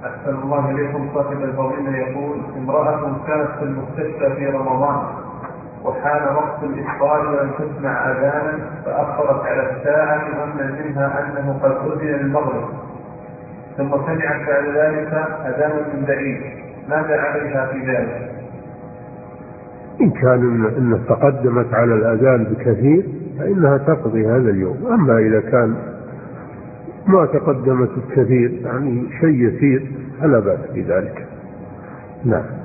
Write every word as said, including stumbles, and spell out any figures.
أحسن الله إليكم. صاحب الفضيلة يقول: امرأة كانت في المستشفى في رمضان وحان وقت الإفطار ولم تسمع أذانا فأخرت على الساعة لأن منها أنه قد أذن المغرب، ثم سمعت بعد ذلك أذانا من بعيد، ماذا عليها في ذلك؟ إن كان إنه تقدمت على الأذان بكثير فإنها تقضي هذا اليوم. أما إذا كان ما تقدمت بكثير يعني شيء يسير فلا بأس بذلك. نعم.